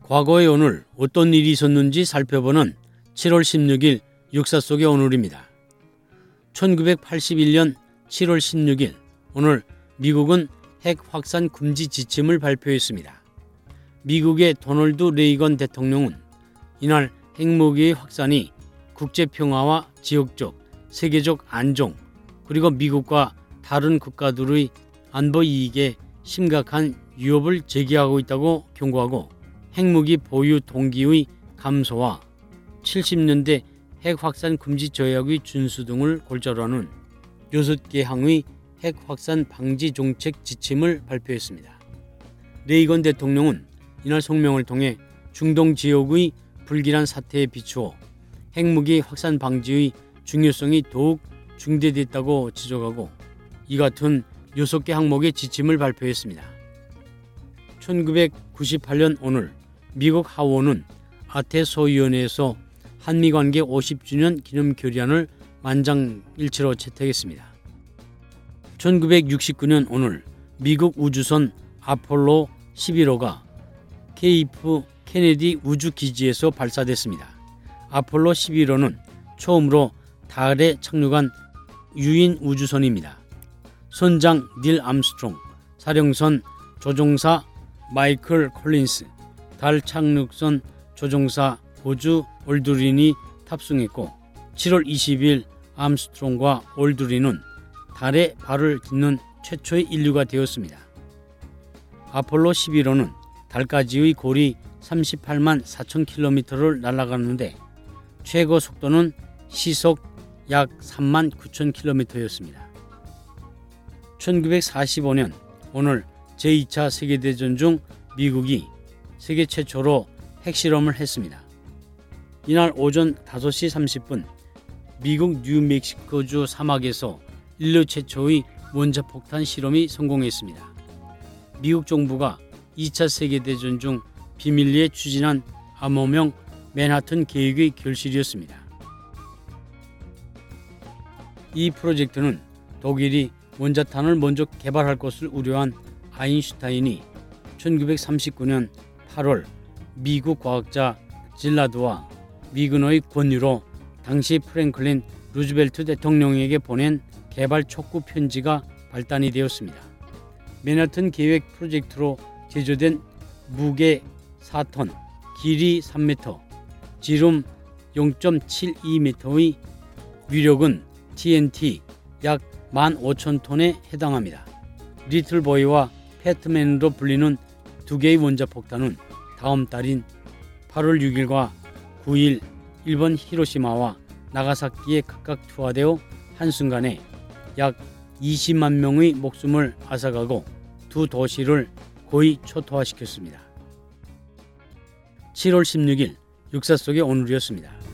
과거의 오늘 어떤 일이 있었는지 살펴보는 7월 16일 역사 속의 오늘입니다. 1981년 7월 16일 오늘 미국은 핵 확산 금지 지침을 발표했습니다. 미국의 도널드 레이건 대통령은 이날 핵무기의 확산이 국제평화와 지역적, 세계적 안정 그리고 미국과 다른 국가들의 안보 이익에 심각한 위협을 제기하고 있다고 경고하고 핵무기 보유 동기의 감소와 70년대 핵 확산 금지 조약의 준수 등을 골자로 하는 6개 항의 핵 확산 방지 정책 지침을 발표했습니다. 레이건 대통령은 이날 성명을 통해 중동 지역의 불길한 사태에 비추어 핵무기 확산 방지의 중요성이 더욱 중대됐다고 지적하고 이 같은 6개 항목의 지침을 발표했습니다. 1998년 오늘 미국 하원은 아태소위원회에서 한미관계 50주년 기념 결의안을 만장일치로 채택했습니다. 1969년 오늘 미국 우주선 아폴로 11호가 케이프 케네디 우주기지에서 발사됐습니다. 아폴로 11호는 처음으로 달에 착륙한 유인 우주선입니다. 선장 닐 암스트롱, 사령선 조종사 마이클 콜린스, 달 착륙선 조종사 버즈 올드린이 탑승했고 7월 20일 암스트롱과 올드린은 달에 발을 딛는 최초의 인류가 되었습니다. 아폴로 11호는 달까지의 거리 38만 4천 킬로미터를 날아가는데 최고 속도는 시속 약 3만 9천 킬로미터였습니다. 1945년 오늘 제2차 세계대전 중 미국이 세계 최초로 핵실험을 했습니다. 이날 오전 5시 30분 미국 뉴멕시코주 사막에서 인류 최초의 원자폭탄 실험이 성공했습니다. 미국 정부가 2차 세계대전 중 비밀리에 추진한 암호명 맨하튼 계획의 결실이었습니다. 이 프로젝트는 독일이 원자탄을 먼저 개발할 것을 우려한 아인슈타인이 1939년 8월 미국 과학자 질라드와 미군의 권유로 당시 프랭클린 루즈벨트 대통령에게 보낸 개발 촉구 편지가 발단이 되었습니다. 맨하튼 계획 프로젝트로 제조된 무게 4톤, 길이 3m, 지름 0.72m의 위력은 TNT 약 15,000톤에 해당합니다. 리틀보이와 패트맨으로 불리는 두 개의 원자폭탄은 다음 달인 8월 6일과 9일 일본 히로시마와 나가사키에 각각 투하되어 한순간에 약 20만 명의 목숨을 앗아가고 두 도시를 거의 초토화시켰습니다. 7월 16일 역사 속의 오늘이었습니다.